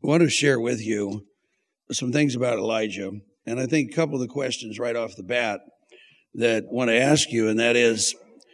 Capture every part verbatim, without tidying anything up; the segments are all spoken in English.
I want to share with you some things about Elijah, and I think a couple of the questions right off the bat that I want to ask you, and that is,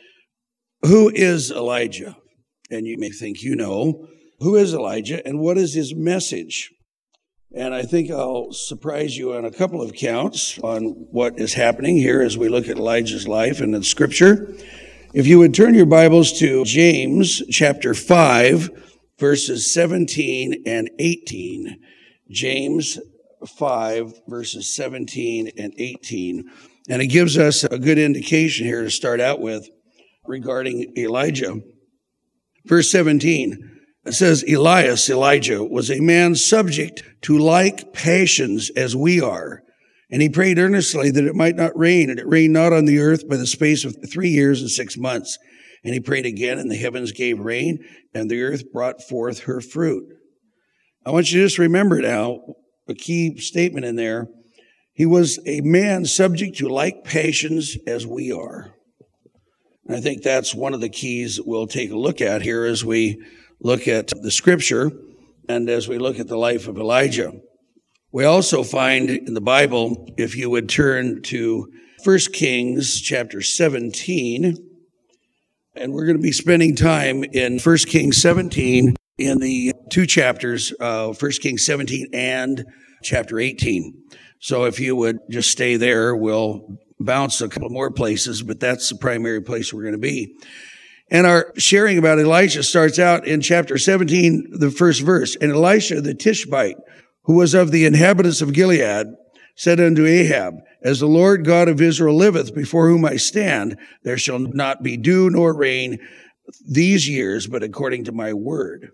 who is Elijah? And you may think you know. Who is Elijah, and what is his message? And I think I'll surprise you on a couple of counts on what is happening here as we look at Elijah's life and in Scripture. If you would turn your Bibles to James chapter five, verses seventeen and eighteen. James five, verses seventeen and eighteen. And it gives us a good indication here to start out with regarding Elijah. Verse seventeen. It says, Elias, Elijah, was a man subject to like passions as we are. And he prayed earnestly that it might not rain, and it rained not on the earth by the space of three years and six months. And he prayed again, and the heavens gave rain, and the earth brought forth her fruit. I want you to just remember now, a key statement in there. He was a man subject to like passions as we are. And I think that's one of the keys that we'll take a look at here as we look at the Scripture and as we look at the life of Elijah. We also find in the Bible, if you would turn to First Kings chapter seventeen, and we're going to be spending time in First Kings seventeen in the two chapters, uh, First Kings seventeen and chapter eighteen. So if you would just stay there, we'll bounce a couple more places, but that's the primary place we're going to be. And our sharing about Elijah starts out in chapter seventeen, the first verse. And Elisha the Tishbite, who was of the inhabitants of Gilead, said unto Ahab, As the Lord God of Israel liveth, before whom I stand, there shall not be dew nor rain these years, but according to my word.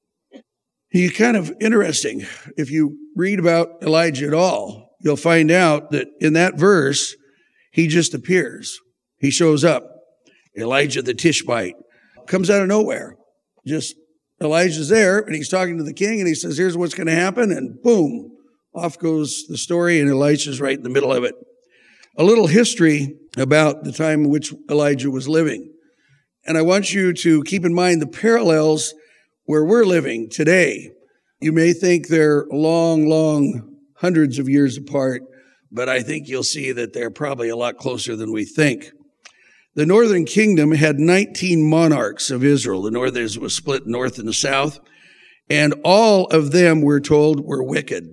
He's kind of interesting. If you read about Elijah at all, you'll find out that in that verse, he just appears. He shows up. Elijah the Tishbite comes out of nowhere. Just Elijah's there, and he's talking to the king, and he says, here's what's going to happen, and boom, off goes the story, and Elisha's right in the middle of it. A little history about the time in which Elijah was living. And I want you to keep in mind the parallels where we're living today. You may think they're long, long hundreds of years apart, but I think you'll see that they're probably a lot closer than we think. The northern kingdom had nineteen monarchs of Israel. The north was split north and the south, and all of them, we're told, were wicked.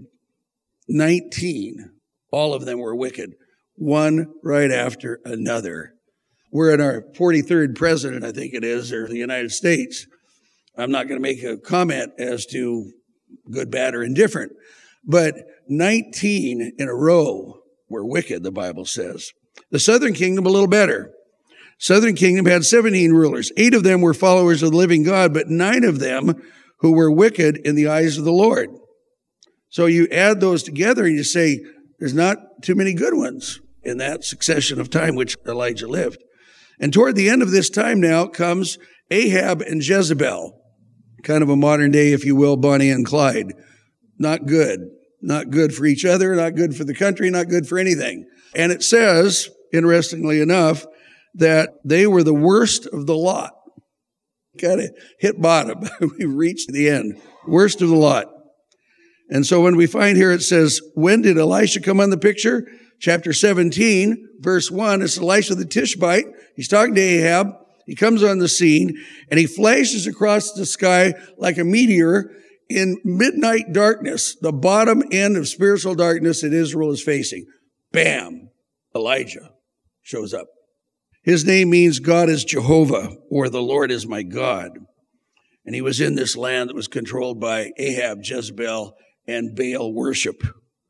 nineteen. All of them were wicked. One right after another. We're in our forty-third president, I think it is, of the United States. I'm not going to make a comment as to good, bad, or indifferent, but nineteen in a row were wicked, the Bible says. The southern kingdom, a little better. Southern kingdom had seventeen rulers. Eight of them were followers of the living God, but nine of them who were wicked in the eyes of the Lord. So you add those together and you say, there's not too many good ones in that succession of time which Elijah lived. And toward the end of this time now comes Ahab and Jezebel, kind of a modern day, if you will, Bonnie and Clyde. Not good. Not good for each other, not good for the country, not good for anything. And it says, interestingly enough, that they were the worst of the lot. Kind of hit bottom. We reached the end. Worst of the lot. And so when we find here, it says, when did Elisha come on the picture? Chapter seventeen, verse one, it's Elisha the Tishbite. He's talking to Ahab. He comes on the scene, and he flashes across the sky like a meteor in midnight darkness, the bottom end of spiritual darkness that Israel is facing. Bam! Elijah shows up. His name means God is Jehovah, or the Lord is my God. And he was in this land that was controlled by Ahab, Jezebel, and Baal worship.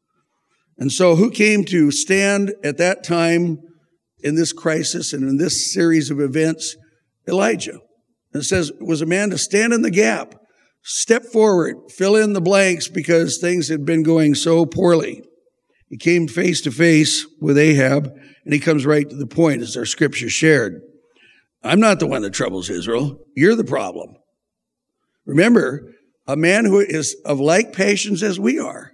And so who came to stand at that time in this crisis and in this series of events? Elijah. And it says it was a man to stand in the gap, step forward, fill in the blanks because things had been going so poorly. He came face to face with Ahab, and he comes right to the point, as our scripture shared. I'm not the one that troubles Israel. You're the problem. Remember, a man who is of like passions as we are.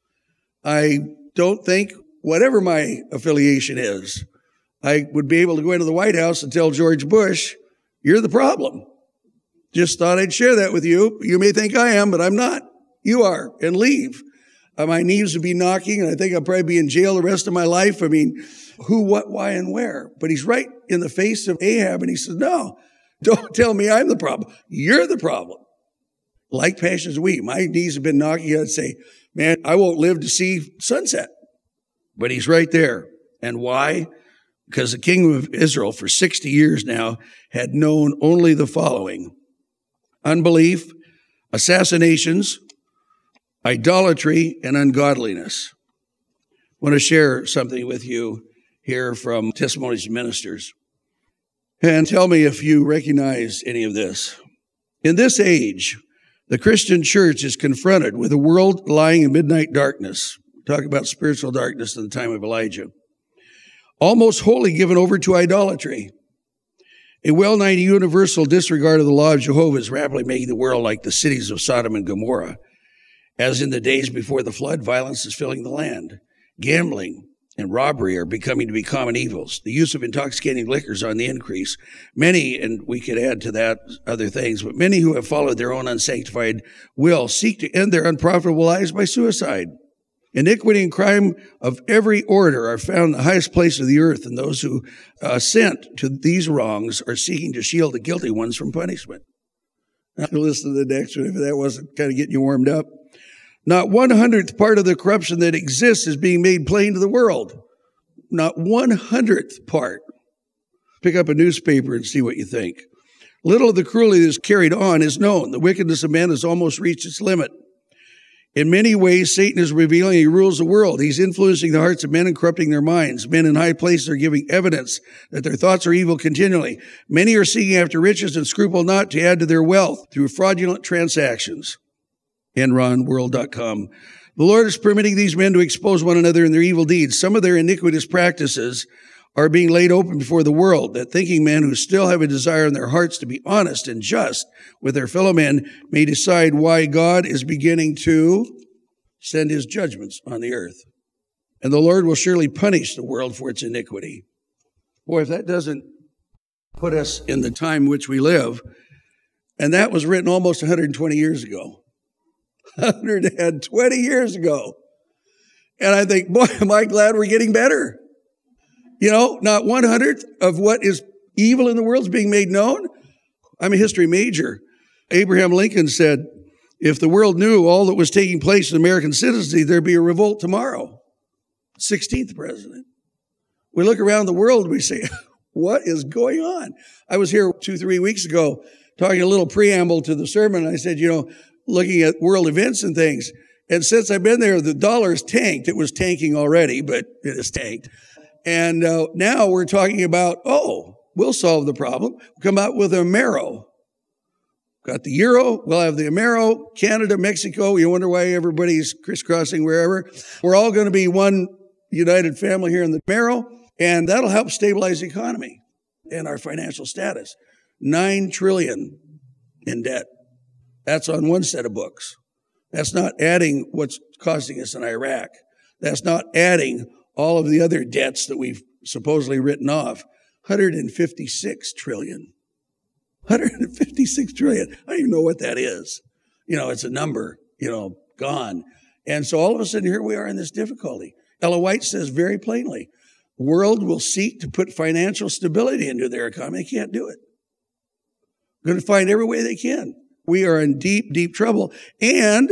I don't think, whatever my affiliation is, I would be able to go into the White House and tell George Bush, you're the problem. Just thought I'd share that with you. You may think I am, but I'm not. You are, and leave. Uh, my knees would be knocking, and I think I'll probably be in jail the rest of my life. I mean, who, what, why, and where? But he's right in the face of Ahab, and he says, no, don't tell me I'm the problem. You're the problem. Like passions we. My knees have been knocking. I'd say, man, I won't live to see sunset. But he's right there. And why? Because the kingdom of Israel for sixty years now had known only the following: unbelief, assassinations, idolatry, and ungodliness. I want to share something with you here from Testimonies of Ministers. And tell me if you recognize any of this. In this age, the Christian church is confronted with a world lying in midnight darkness. Talk about spiritual darkness in the time of Elijah. Almost wholly given over to idolatry. A well-nigh universal disregard of the law of Jehovah is rapidly making the world like the cities of Sodom and Gomorrah. As in the days before the flood, violence is filling the land. Gambling and robbery are becoming to be common evils. The use of intoxicating liquors on the increase. Many, and we could add to that other things, but many who have followed their own unsanctified will seek to end their unprofitable lives by suicide. Iniquity and crime of every order are found in the highest place of the earth, and those who assent to these wrongs are seeking to shield the guilty ones from punishment. Now, listen to the next one if that wasn't kind of getting you warmed up. Not one hundredth part of the corruption that exists is being made plain to the world. Not one hundredth part. Pick up a newspaper and see what you think. Little of the cruelty that is carried on is known. The wickedness of men has almost reached its limit. In many ways, Satan is revealing he rules the world. He's influencing the hearts of men and corrupting their minds. Men in high places are giving evidence that their thoughts are evil continually. Many are seeking after riches and scruple not to add to their wealth through fraudulent transactions. Enron World dot com. The Lord is permitting these men to expose one another in their evil deeds. Some of their iniquitous practices are being laid open before the world, that thinking men who still have a desire in their hearts to be honest and just with their fellow men may decide why God is beginning to send his judgments on the earth. And the Lord will surely punish the world for its iniquity. Boy, if that doesn't put us in the time in which we live, and that was written almost one hundred twenty years ago. one hundred twenty years ago. And I think, boy, am I glad we're getting better. You know, not one hundredth of what is evil in the world is being made known. I'm a history major. Abraham Lincoln said, if the world knew all that was taking place in American citizenry, there'd be a revolt tomorrow. sixteenth president. We look around the world and we say, what is going on? I was here two, three weeks ago talking a little preamble to the sermon. And I said, you know, looking at world events and things. And since I've been there, the dollar's tanked. It was tanking already, but it is tanked. And uh, now we're talking about, oh, we'll solve the problem. We'll come out with a Amero. Got the euro. We'll have the Amero. Canada, Mexico. You wonder why everybody's crisscrossing wherever. We're all going to be one united family here in the Amero. And that'll help stabilize the economy and our financial status. Nine trillion in debt. That's on one set of books. That's not adding what's costing us in Iraq. That's not adding all of the other debts that we've supposedly written off. one hundred fifty-six trillion. one hundred fifty-six trillion. I don't even know what that is. You know, it's a number, you know, gone. And so all of a sudden here we are in this difficulty. Ellen White says very plainly, the world will seek to put financial stability into their economy. They can't do it. They're going to find every way they can. We are in deep, deep trouble. And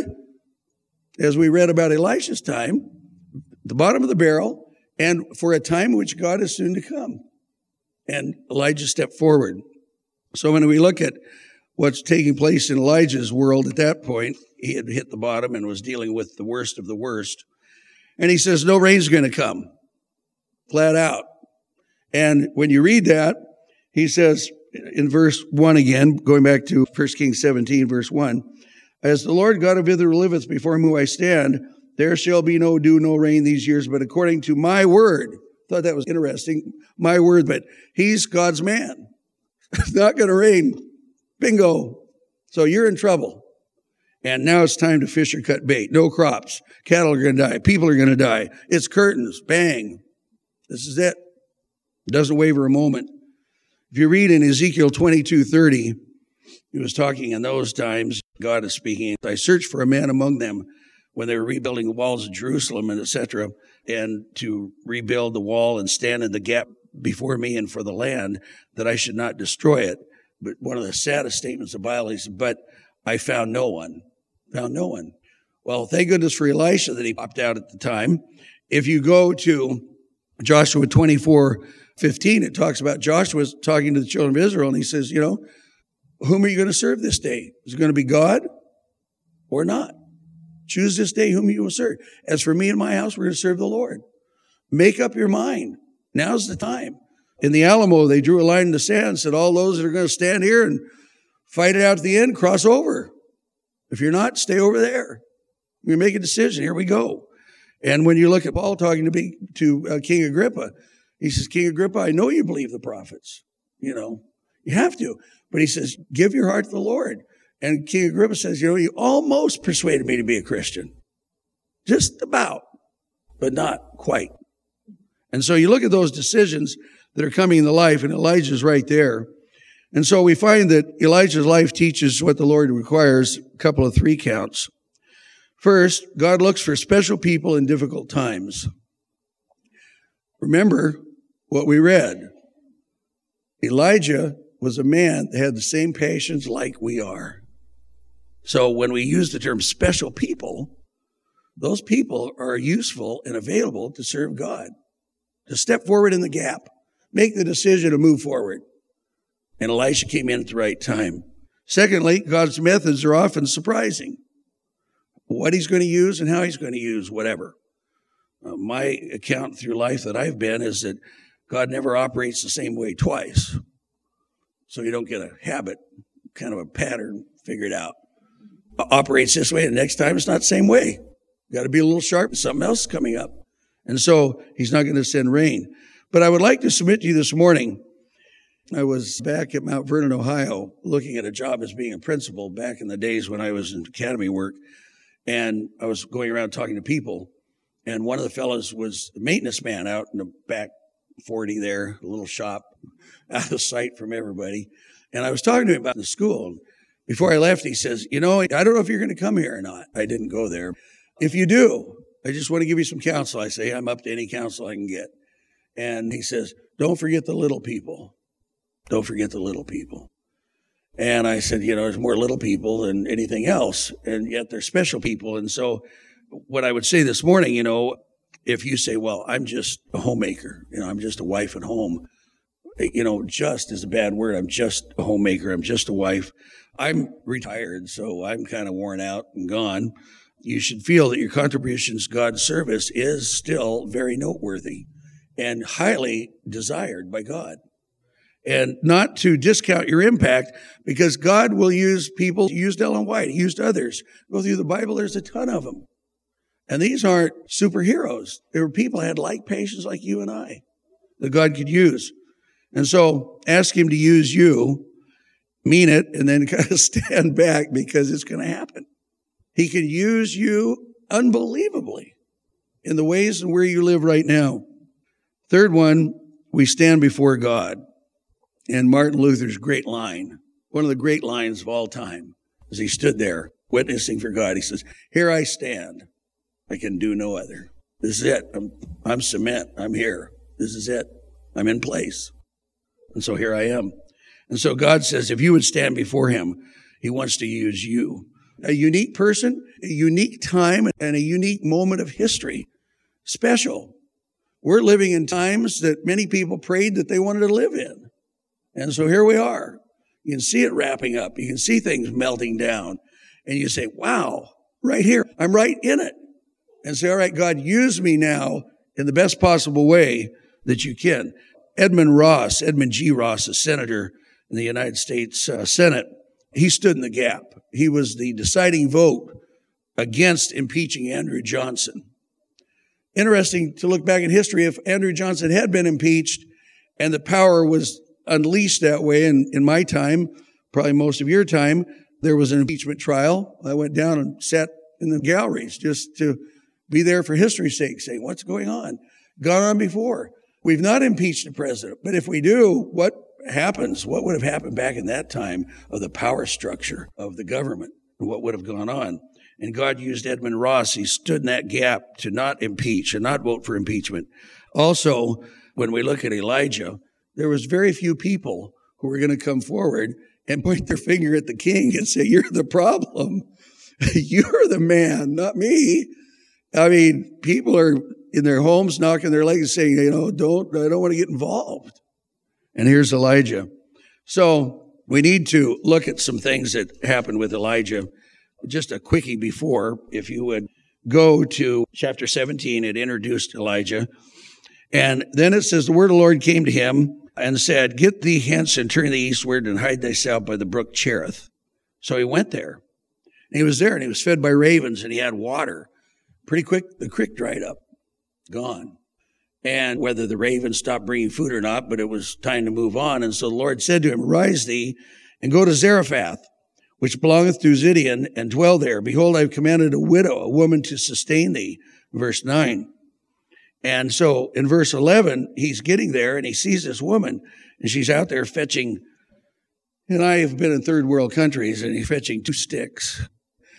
as we read about Elisha's time, the bottom of the barrel, and for a time in which God is soon to come. And Elijah stepped forward. So when we look at what's taking place in Elijah's world at that point, he had hit the bottom and was dealing with the worst of the worst. And he says, no rain's going to come. Flat out. And when you read that, he says in verse one again, going back to First Kings seventeen, verse one, as the Lord God of Israel liveth before whom I stand, there shall be no dew, no rain these years, but according to my word. Thought that was interesting. My word, but he's God's man. It's not going to rain. Bingo. So you're in trouble. And now it's time to fish or cut bait. No crops. Cattle are going to die. People are going to die. It's curtains. Bang. This is it. It doesn't waver a moment. If you read in Ezekiel twenty-two thirty, he was talking in those times, God is speaking. I searched for a man among them when they were rebuilding the walls of Jerusalem and et cetera, and to rebuild the wall and stand in the gap before me and for the land, that I should not destroy it. But one of the saddest statements of the Bible is, but I found no one. Found no one. Well, thank goodness for Elisha that he popped out at the time. If you go to Joshua twenty-four fifteen, it talks about Joshua talking to the children of Israel, and he says, you know, whom are you going to serve this day? Is it going to be God or not? Choose this day whom you will serve. As for me and my house, we're going to serve the Lord. Make up your mind. Now's the time. In the Alamo, they drew a line in the sand and said, all those that are going to stand here and fight it out to the end, cross over. If you're not, stay over there. You make a decision. Here we go. And when you look at Paul talking to, be, to uh, King Agrippa, he says, King Agrippa, I know you believe the prophets. You know, you have to. But he says, give your heart to the Lord. And King Agrippa says, you know, you almost persuaded me to be a Christian. Just about, but not quite. And so you look at those decisions that are coming in the life, and Elijah's right there. And so we find that Elijah's life teaches what the Lord requires, a couple of three counts. First, God looks for special people in difficult times. Remember what we read. Elijah was a man that had the same passions like we are. So when we use the term special people, those people are useful and available to serve God, to step forward in the gap, make the decision to move forward. And Elisha came in at the right time. Secondly, God's methods are often surprising. What he's going to use and how he's going to use whatever. Uh, my account through life that I've been is that God never operates the same way twice. So you don't get a habit, kind of a pattern figured out. Operates this way, and the next time it's not the same way. Got to be a little sharp. Something else is coming up. And so he's not going to send rain. But I would like to submit to you this morning, I was back at Mount Vernon, Ohio, looking at a job as being a principal back in the days when I was in academy work. And I was going around talking to people. And one of the fellows was a maintenance man out in the back forty there, a little shop, out of sight from everybody. And I was talking to him about the school. Before I left, he says, you know, I don't know if you're going to come here or not. I didn't go there. If you do, I just want to give you some counsel. I say, I'm up to any counsel I can get. And he says, don't forget the little people. Don't forget the little people. And I said, you know, there's more little people than anything else, and yet they're special people. And so what I would say this morning, you know, if you say, well, I'm just a homemaker, you know, I'm just a wife at home, you know, just is a bad word. I'm just a homemaker. I'm just a wife. I'm retired, so I'm kind of worn out and gone. You should feel that your contributions to God's service is still very noteworthy and highly desired by God. And not to discount your impact, because God will use people. He used Ellen White. He used others. Go through the Bible, there's a ton of them. And these aren't superheroes. They were people who had like passions like you and I that God could use. And so ask him to use you, mean it, and then kind of stand back, because it's going to happen. He can use you unbelievably in the ways and where you live right now. Third one, we stand before God. And Martin Luther's great line, one of the great lines of all time, as he stood there witnessing for God, he says, here I stand. I can do no other. This is it. I'm, I'm cement. I'm here. This is it. I'm in place. And so here I am. And so God says, if you would stand before him, he wants to use you. A unique person, a unique time, and a unique moment of history. Special. We're living in times that many people prayed that they wanted to live in. And so here we are. You can see it wrapping up. You can see things melting down. And you say, wow, right here. I'm right in it. And say, all right, God, use me now in the best possible way that you can. Edmund Ross, Edmund G. Ross, a senator in the United States uh, Senate, he stood in the gap. He was the deciding vote against impeaching Andrew Johnson. Interesting to look back in history. If Andrew Johnson had been impeached and the power was unleashed that way, and in my time, probably most of your time, there was an impeachment trial. I went down and sat in the galleries just to be there for history's sake, saying, what's going on? Gone on before. We've not impeached the president, but if we do, what happens? What would have happened back in that time of the power structure of the government? what would have gone on. And God used Edmund Ross. He stood in that gap to not impeach and not vote for impeachment. Also, when we look at Elijah, there was very few people who were going to come forward and point their finger at the king and say, you're the problem. You're the man, not me. I mean, people are in their homes knocking their legs saying, you know, don't, I don't want to get involved. And here's Elijah. So we need to look at some things that happened with Elijah. Just a quickie before, if you would go to chapter seventeen, it introduced Elijah. And then it says, the word of the Lord came to him and said, get thee hence and turn thee eastward and hide thyself by the brook Cherith. So he went there. And he was there and he was fed by ravens and he had water. Pretty quick, the creek dried up, gone. And whether the ravens stopped bringing food or not, but it was time to move on. And so the Lord said to him, rise thee and go to Zarephath, which belongeth to Zidon, and dwell there. Behold, I have commanded a widow, a woman, to sustain thee. Verse nine. And so in verse eleven, he's getting there and he sees this woman and she's out there fetching, and I have been in third world countries and he's fetching two sticks.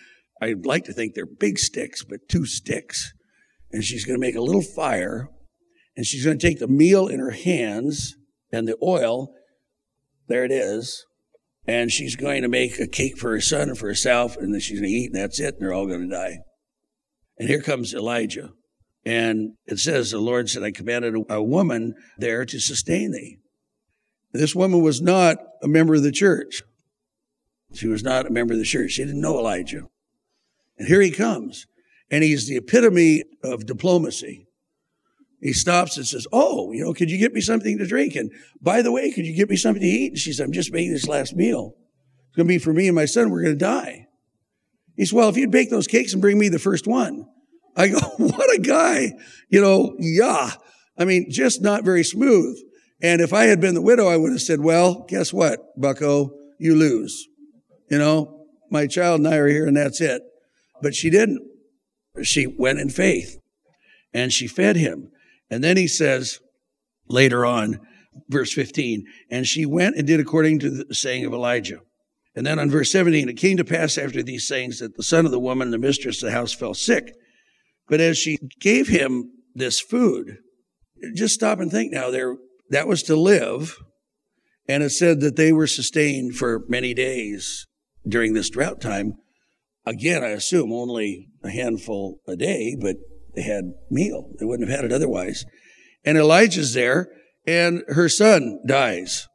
I'd like to think they're big sticks, but two sticks. And she's going to make a little fire and she's going to take the meal in her hands and the oil. There it is. And she's going to make a cake for her son and for herself, and then she's going to eat, and that's it, and they're all going to die. And here comes Elijah. And it says, the Lord said, I commanded a woman there to sustain thee. This woman was not a member of the church. She was not a member of the church. She didn't know Elijah. And here he comes. And he's the epitome of diplomacy. He stops and says, oh, you know, could you get me something to drink? And by the way, could you get me something to eat? And she said, I'm just making this last meal. It's going to be for me and my son. We're going to die. He said, well, if you'd bake those cakes and bring me the first one. I go, what a guy. You know, yeah. I mean, just not very smooth. And if I had been the widow, I would have said, well, guess what, bucko? You lose. You know, my child and I are here and that's it. But she didn't. She went in faith and she fed him. And then he says later on, verse fifteen, and she went and did according to the saying of Elijah. And then on verse seventeen, it came to pass after these sayings that the son of the woman, the mistress of the house, fell sick. But as she gave him this food, just stop and think now, there that was to live. And it said that they were sustained for many days during this drought time. Again, I assume only a handful a day, but they had meal. They wouldn't have had it otherwise. And Elijah's there, and her son dies.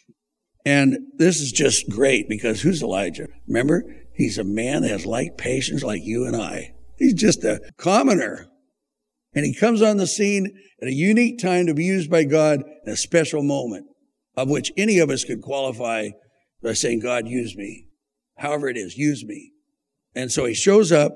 And this is just great because who's Elijah? Remember, he's a man that has light patience like you and I. He's just a commoner. And he comes on the scene at a unique time to be used by God in a special moment, of which any of us could qualify by saying, God, use me. However it is, use me. And so he shows up.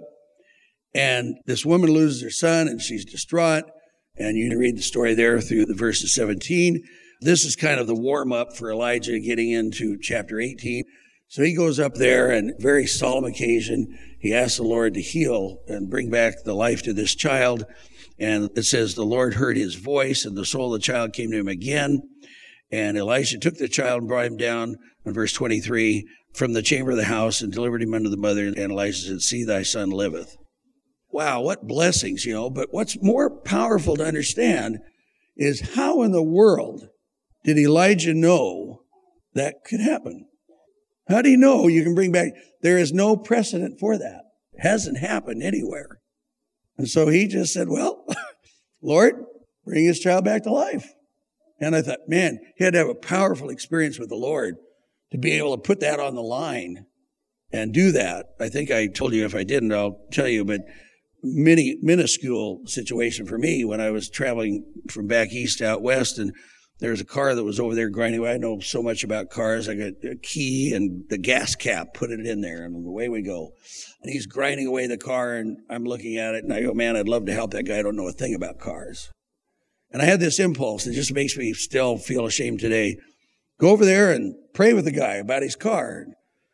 And this woman loses her son, and she's distraught. And you can read the story there through the verses seventeen. This is kind of the warm-up for Elijah getting into chapter eighteen. So he goes up there, and very solemn occasion, he asks the Lord to heal and bring back the life to this child. And it says the Lord heard his voice, and the soul of the child came to him again. And Elisha took the child and brought him down, in verse twenty-three, from the chamber of the house and delivered him unto the mother. And Elisha said, see, thy son liveth. Wow, what blessings, you know. But what's more powerful to understand is how in the world did Elijah know that could happen? How do you know you can bring back? There is no precedent for that. It hasn't happened anywhere. And so he just said, well, Lord, bring his child back to life. And I thought, man, he had to have a powerful experience with the Lord to be able to put that on the line and do that. I think I told you, if I didn't, I'll tell you, but mini, minuscule situation for me when I was traveling from back east out west, and there was a car that was over there grinding away. I know so much about cars. I got a key and the gas cap, put it in there, and away we go. And he's grinding away the car, and I'm looking at it, and I go, man, I'd love to help that guy. I don't know a thing about cars. And I had this impulse. It just makes me still feel ashamed today. Go over there and pray with the guy about his car.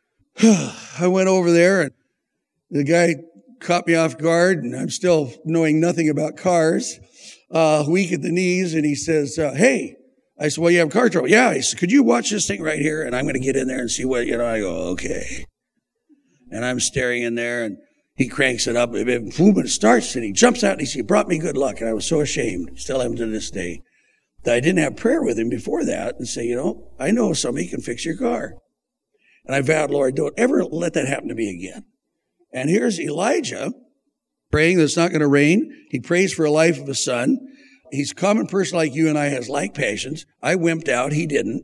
I went over there, and the guy caught me off guard, and I'm still knowing nothing about cars, uh, weak at the knees, and he says, uh, hey, I said, well, you have car trouble. Yeah, he said, could you watch this thing right here? And I'm going to get in there and see what, you know, I go, okay. And I'm staring in there, and he cranks it up. Boom, it starts, and he jumps out, and he said, "You brought me good luck." And I was so ashamed, still am to this day, that I didn't have prayer with him before that and say, you know, I know somebody can fix your car. And I vowed, Lord, don't ever let that happen to me again. And here's Elijah praying that it's not going to rain. He prays for a life of a son. He's a common person like you and I, has like passions. I wimped out. He didn't.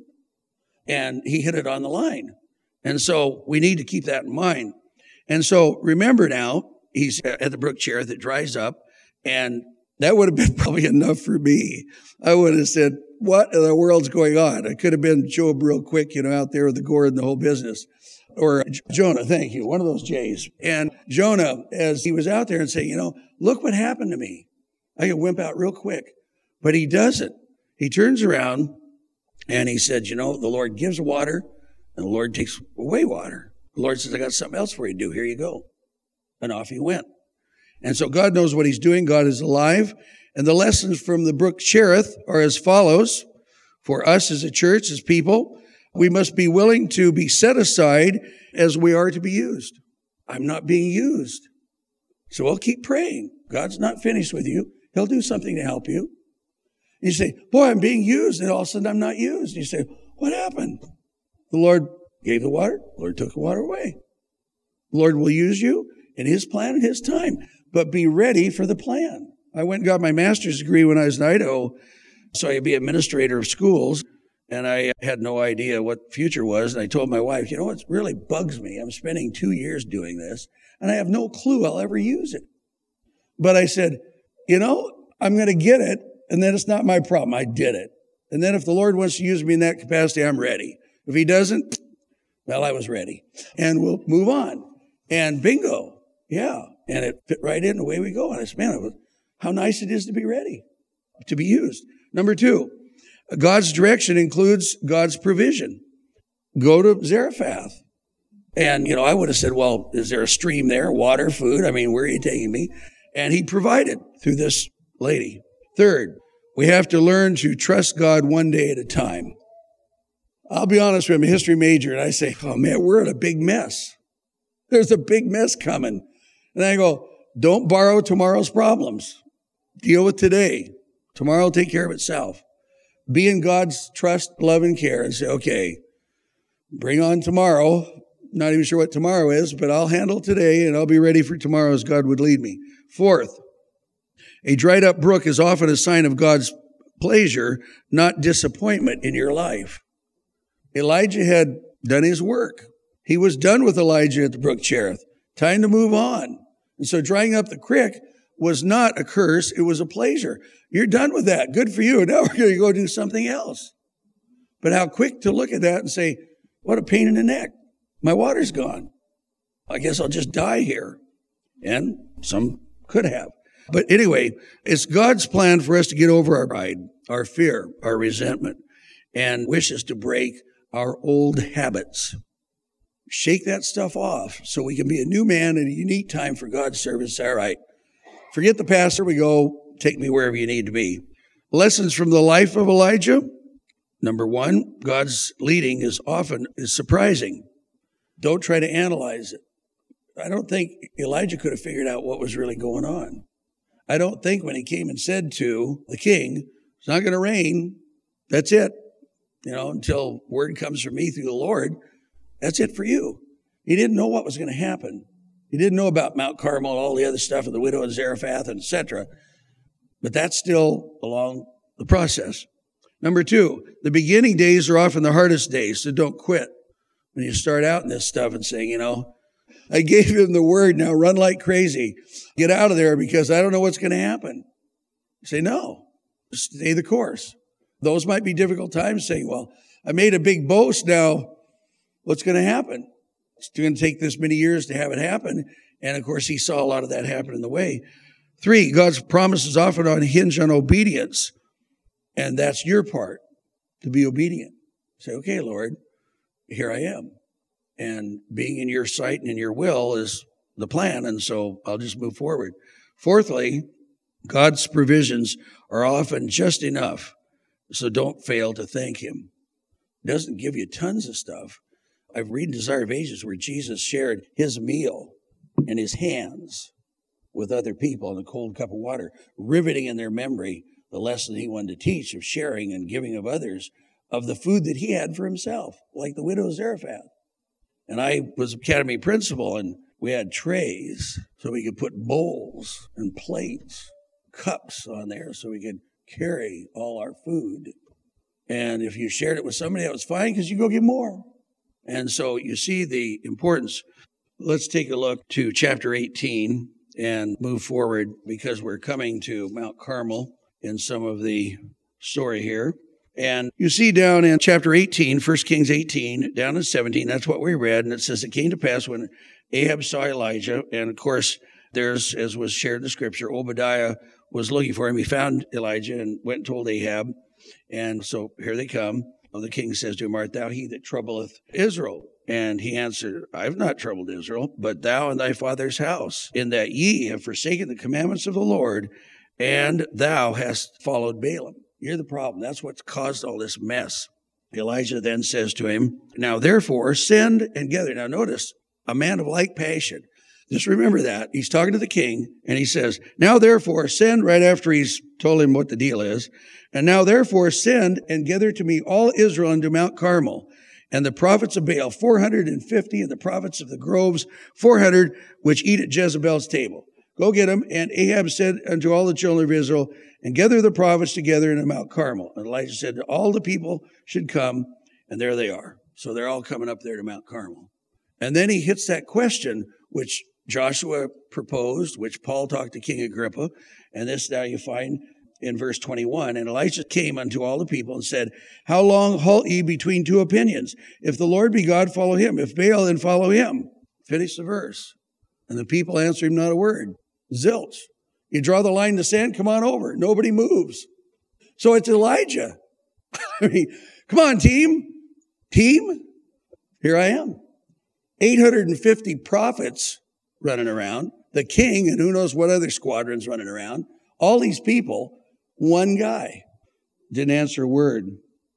And he hit it on the line. And so we need to keep that in mind. And so remember now, he's at the brook Cherith. It dries up. And that would have been probably enough for me. I would have said, what in the world's going on? I could have been Job real quick, you know, out there with the gourd and the whole business. Or Jonah, thank you, one of those J's. And Jonah, as he was out there and saying, you know, look what happened to me. I can wimp out real quick. But he doesn't. He turns around and he said, you know, the Lord gives water and the Lord takes away water. The Lord says, I got something else for you to do. Here you go. And off he went. And so God knows what he's doing. God is alive. And the lessons from the brook Cherith are as follows. For us as a church, as people, we must be willing to be set aside as we are to be used. I'm not being used. So I'll keep praying. God's not finished with you. He'll do something to help you. And you say, boy, I'm being used. And all of a sudden I'm not used. And you say, what happened? The Lord gave the water. The Lord took the water away. The Lord will use you in his plan and his time. But be ready for the plan. I went and got my master's degree when I was in Idaho, so I could be administrator of schools. And I had no idea what the future was. And I told my wife, you know, it really bugs me. I'm spending two years doing this, and I have no clue I'll ever use it. But I said, you know, I'm going to get it, and then it's not my problem. I did it. And then if the Lord wants to use me in that capacity, I'm ready. If he doesn't, well, I was ready. And we'll move on. And bingo. Yeah. And it fit right in, away we go. And I said, man, how nice it is to be ready, to be used. Number two, God's direction includes God's provision. Go to Zarephath. And, you know, I would have said, well, is there a stream there, water, food? I mean, where are you taking me? And he provided through this lady. Third, we have to learn to trust God one day at a time. I'll be honest with you, I'm a history major, and I say, oh man, we're in a big mess. There's a big mess coming. And I go, don't borrow tomorrow's problems. Deal with today. Tomorrow will take care of itself. Be in God's trust, love, and care and say, okay, bring on tomorrow. Not even sure what tomorrow is, but I'll handle today and I'll be ready for tomorrow as God would lead me. Fourth, a dried up brook is often a sign of God's pleasure, not disappointment in your life. Elijah had done his work. He was done with Elijah at the brook Cherith. Time to move on. And so drying up the creek was not a curse. It was a pleasure. You're done with that. Good for you. Now we're going to go do something else. But how quick to look at that and say, what a pain in the neck. My water's gone. I guess I'll just die here. And some could have. But anyway, it's God's plan for us to get over our pride, our fear, our resentment, and wishes to break our old habits. Shake that stuff off so we can be a new man in a unique time for God's service. All right. Forget the past. Here we go. Take me wherever you need to be. Lessons from the life of Elijah. Number one, God's leading is often is surprising. Don't try to analyze it. I don't think Elijah could have figured out what was really going on. I don't think when he came and said to the king, it's not going to rain. That's it. You know, until word comes from me through the Lord, that's it for you. He didn't know what was going to happen. He didn't know about Mount Carmel, all the other stuff, and the widow of Zarephath, et cetera. But that's still along the process. Number two, the beginning days are often the hardest days, so don't quit. When you start out in this stuff and saying, you know, I gave him the word, now run like crazy. Get out of there because I don't know what's going to happen. You say, no, stay the course. Those might be difficult times saying, well, I made a big boast now. What's going to happen? It's going to take this many years to have it happen. And of course, he saw a lot of that happen in the way. Three, God's promises often on hinge on obedience. And that's your part, to be obedient. Say, okay, Lord, here I am. And being in your sight and in your will is the plan. And so I'll just move forward. Fourthly, God's provisions are often just enough. So don't fail to thank him. He doesn't give you tons of stuff. I've read Desire of Ages where Jesus shared his meal in his hands with other people in a cold cup of water, riveting in their memory the lesson he wanted to teach of sharing and giving of others of the food that he had for himself, like the widow of Zarephath. And I was academy principal, and we had trays so we could put bowls and plates, cups on there so we could carry all our food. And if you shared it with somebody, that was fine because you go get more. And so you see the importance. Let's take a look to chapter eighteen and move forward because we're coming to Mount Carmel in some of the story here. And you see down in chapter eighteen, First Kings eighteen, down in seventeen, that's what we read. And it says, it came to pass when Ahab saw Elijah, and of course, there's, as was shared in the scripture, Obadiah was looking for him. He found Elijah and went and told Ahab. And so here they come. Well, the king says to him, art thou he that troubleth Israel? And he answered, I have not troubled Israel, but thou and thy father's house, in that ye have forsaken the commandments of the Lord, and thou hast followed Balaam. You're the problem. That's what's caused all this mess. Elijah then says to him, now therefore send and gather. Now notice, a man of like passion. Just remember that. He's talking to the king, and he says, now therefore send, right after he's told him what the deal is, and now therefore send and gather to me all Israel unto Mount Carmel, and the prophets of Baal, four hundred fifty, and the prophets of the groves, four hundred, which eat at Jezebel's table. Go get them. And Ahab said unto all the children of Israel, and gather the prophets together in Mount Carmel. And Elijah said, all the people should come, and there they are. So they're all coming up there to Mount Carmel. And then he hits that question, which Joshua proposed, which Paul talked to King Agrippa. And this now you find in verse twenty-one. And Elijah came unto all the people and said, how long halt ye between two opinions? If the Lord be God, follow him. If Baal, then follow him. Finish the verse. And the people answer him not a word. Zilch. You draw the line in the sand, come on over. Nobody moves. So it's Elijah. I mean, come on, team. Team. Here I am. eight hundred fifty prophets running around. The king and who knows what other squadrons running around. All these people. One guy. Didn't answer a word.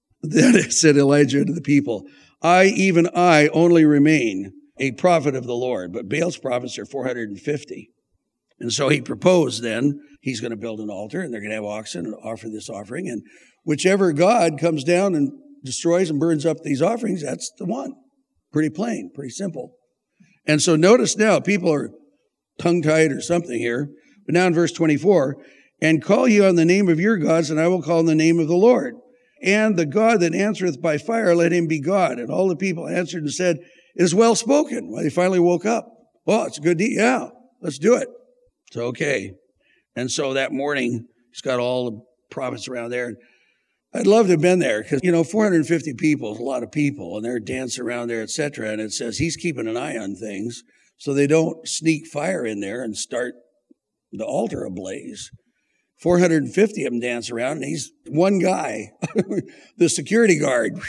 Then said Elijah to the people, I, even I, only remain a prophet of the Lord. But Baal's prophets are four hundred fifty. And so he proposed then, he's going to build an altar and they're going to have oxen and offer this offering. And whichever God comes down and destroys and burns up these offerings, that's the one. Pretty plain, pretty simple. And so notice now, people are tongue-tied or something here. But now in verse twenty-four, and call ye on the name of your gods, and I will call on the name of the Lord. And the God that answereth by fire, let him be God. And all the people answered and said, it is well spoken. Well, they finally woke up. Well, it's a good deal. Yeah, let's do it. So, okay. And so that morning, he's got all the prophets around there. I'd love to have been there because, you know, four hundred fifty people is a lot of people, and they're dancing around there, et cetera. And it says he's keeping an eye on things so they don't sneak fire in there and start the altar ablaze. four hundred fifty of them dance around, and he's one guy, the security guard,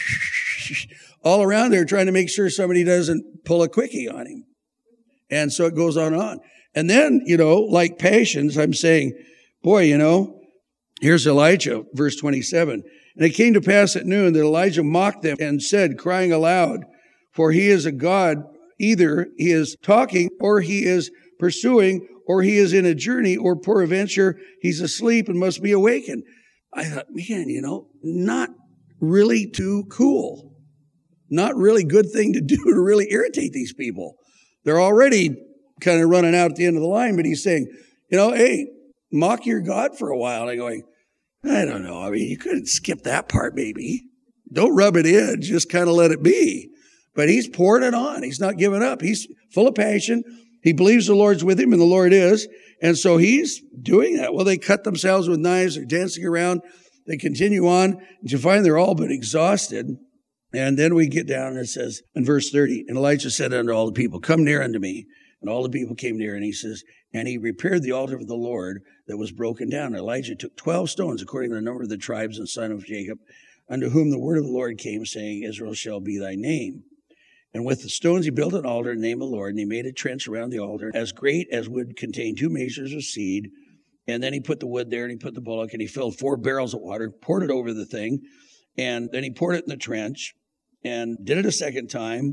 all around there trying to make sure somebody doesn't pull a quickie on him. And so it goes on and on. And then, you know, like passions, I'm saying, boy, you know, here's Elijah, verse twenty-seven. And it came to pass at noon that Elijah mocked them and said, crying aloud, for he is a God, either he is talking or he is pursuing or he is in a journey or peradventure he's asleep and must be awakened. I thought, man, you know, not really too cool. Not really good thing to do to really irritate these people. They're already kind of running out at the end of the line, but he's saying, you know, hey, mock your God for a while. And I'm going, I don't know. I mean, you could skip that part, maybe. Don't rub it in. Just kind of let it be. But he's pouring it on. He's not giving up. He's full of passion. He believes the Lord's with him, and the Lord is. And so he's doing that. Well, they cut themselves with knives. They're dancing around. They continue on. And you find they're all but exhausted. And then we get down and it says in verse thirty, and Elijah said unto all the people, come near unto me. And all the people came near, and he says, and he repaired the altar of the Lord that was broken down. Elijah took twelve stones, according to the number of the tribes and son of Jacob, unto whom the word of the Lord came, saying, Israel shall be thy name. And with the stones he built an altar in the name of the Lord, and he made a trench around the altar, as great as would contain two measures of seed. And then he put the wood there, and he put the bullock, and he filled four barrels of water, poured it over the thing, and then he poured it in the trench, and did it a second time.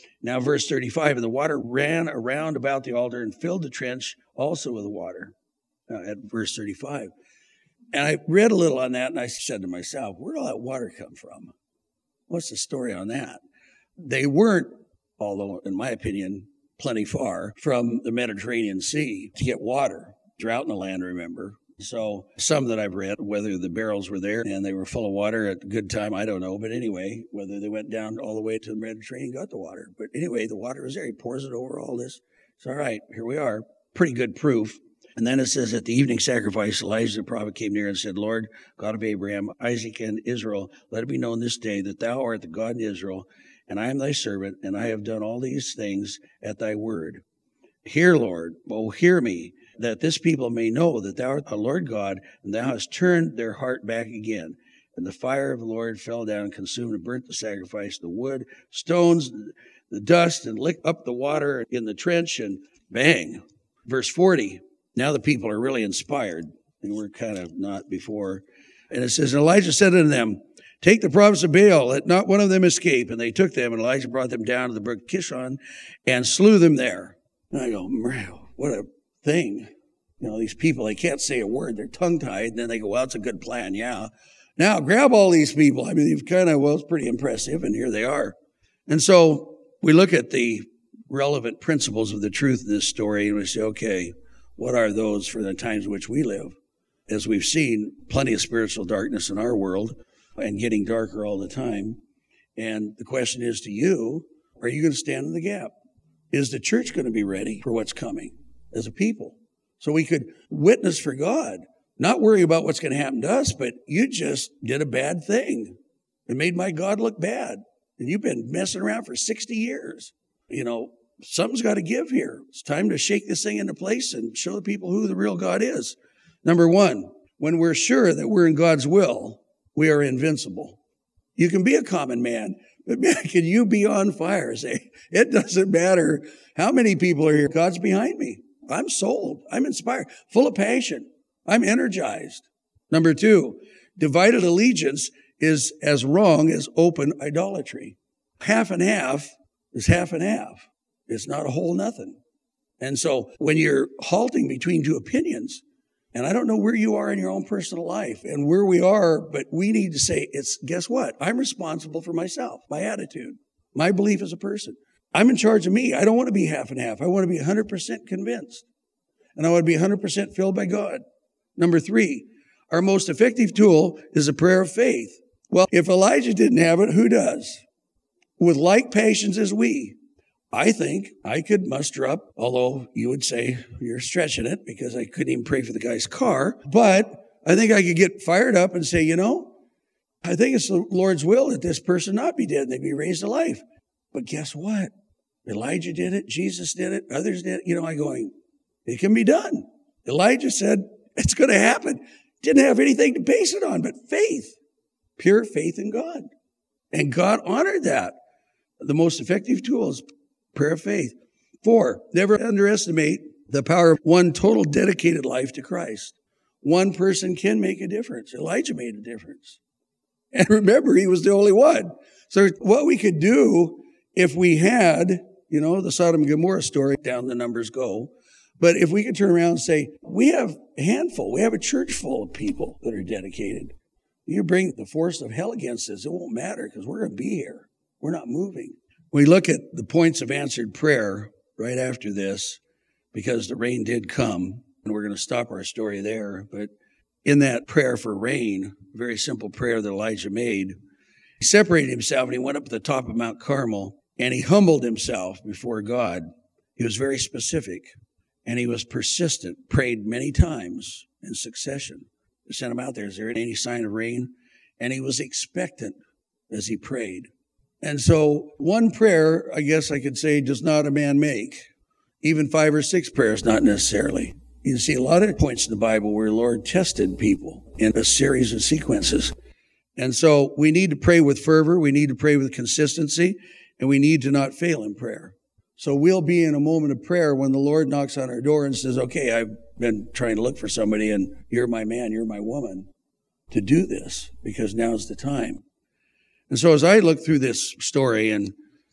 Now, verse thirty-five, and the water ran around about the altar and filled the trench also with water, uh, at verse thirty-five. And I read a little on that, and I said to myself, where did all that water come from? What's the story on that? They weren't, although in my opinion, plenty far from the Mediterranean Sea to get water. Drought in the land, remember. So some that I've read, whether the barrels were there and they were full of water at a good time, I don't know. But anyway, whether they went down all the way to the Mediterranean and got the water. But anyway, the water was there. He pours it over all this. It's all right. Here we are. Pretty good proof. And then it says, at the evening sacrifice, Elijah the prophet came near and said, Lord, God of Abraham, Isaac, and Israel, let it be known this day that thou art the God in Israel, and I am thy servant, and I have done all these things at thy word. Hear, Lord, oh, hear me, that this people may know that thou art the Lord God, and thou hast turned their heart back again. And the fire of the Lord fell down and consumed and burnt the sacrifice, the wood, stones, the dust, and licked up the water in the trench, and bang. Verse forty. Now the people are really inspired. They were kind of not before. And it says, and Elijah said unto them, take the prophets of Baal, let not one of them escape. And they took them, and Elijah brought them down to the brook Kishon and slew them there. And I go, what a thing. You know, these people, they can't say a word. They're tongue-tied. And then they go, well, it's a good plan, yeah. Now grab all these people. I mean, you've kind of, well, it's pretty impressive, and here they are. And so we look at the relevant principles of the truth of this story, and we say, okay, what are those for the times in which we live? As we've seen, plenty of spiritual darkness in our world and getting darker all the time. And the question is to you, are you going to stand in the gap? Is the church going to be ready for what's coming as a people? So we could witness for God, not worry about what's going to happen to us, but you just did a bad thing and made my God look bad. And you've been messing around for sixty years. You know, something's got to give here. It's time to shake this thing into place and show the people who the real God is. Number one, when we're sure that we're in God's will, we are invincible. You can be a common man, but man, can you be on fire? Say, it doesn't matter how many people are here. God's behind me. I'm sold. I'm inspired, full of passion. I'm energized. Number two, divided allegiance is as wrong as open idolatry. Half and half is half and half. It's not a whole nothing. And so when you're halting between two opinions, and I don't know where you are in your own personal life and where we are, but we need to say, it's, guess what? I'm responsible for myself, my attitude, my belief as a person. I'm in charge of me. I don't want to be half and half. I want to be one hundred percent convinced. And I want to be one hundred percent filled by God. Number three, our most effective tool is a prayer of faith. Well, if Elijah didn't have it, who does? With like passions as we. I think I could muster up, although you would say you're stretching it because I couldn't even pray for the guy's car. But I think I could get fired up and say, you know, I think it's the Lord's will that this person not be dead and they be raised to life. But guess what? Elijah did it. Jesus did it. Others did it. You know, I'm going, it can be done. Elijah said, it's going to happen. Didn't have anything to base it on but faith. Pure faith in God. And God honored that. The most effective tool is prayer of faith. Four, never underestimate the power of one total dedicated life to Christ. One person can make a difference. Elijah made a difference. And remember, he was the only one. So what we could do if we had, you know, the Sodom and Gomorrah story, down the numbers go. But if we could turn around and say, we have a handful, we have a church full of people that are dedicated. You bring the force of hell against us, it won't matter because we're going to be here. We're not moving. We look at the points of answered prayer right after this because the rain did come, and we're going to stop our story there. But in that prayer for rain, very simple prayer that Elijah made, he separated himself and he went up to the top of Mount Carmel and he humbled himself before God. He was very specific and he was persistent, prayed many times in succession. They sent him out there. Is there any sign of rain? And he was expectant as he prayed. And so one prayer, I guess I could say, does not a man make. Even five or six prayers, not necessarily. You see a lot of points in the Bible where the Lord tested people in a series of sequences. And so we need to pray with fervor. We need to pray with consistency. And we need to not fail in prayer. So we'll be in a moment of prayer when the Lord knocks on our door and says, okay, I've been trying to look for somebody and you're my man, you're my woman to do this because now's the time. And so as I look through this story and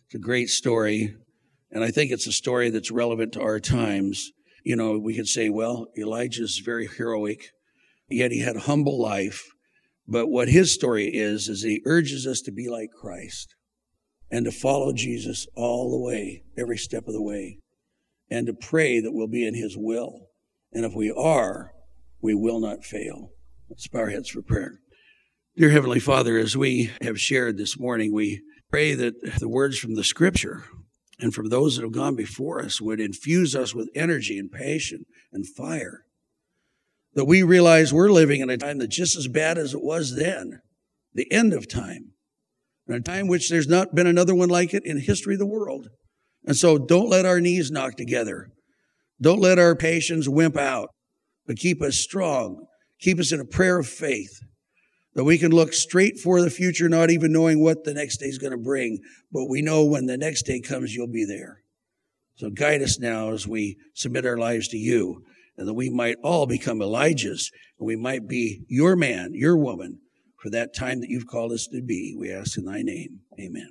It's a great story, and I think it's a story that's relevant to our times. You know, we could say, well, Elijah's very heroic, yet he had a humble life. But what his story is, is he urges us to be like Christ and to follow Jesus all the way, every step of the way, and to pray that we'll be in his will. And if we are, we will not fail. Let's bow our heads for prayer. Dear Heavenly Father, as we have shared this morning, we pray that the words from the Scripture and from those that have gone before us would infuse us with energy and passion and fire, that we realize we're living in a time that's just as bad as it was then, the end of time, in a time which there's not been another one like it in the history of the world. And so don't let our knees knock together. Don't let our patience wimp out, but keep us strong. Keep us in a prayer of faith, that we can look straight for the future, not even knowing what the next day is going to bring, but we know when the next day comes, you'll be there. So guide us now as we submit our lives to you, and that we might all become Elijahs, and we might be your man, your woman, for that time that you've called us to be. We ask in thy name. Amen.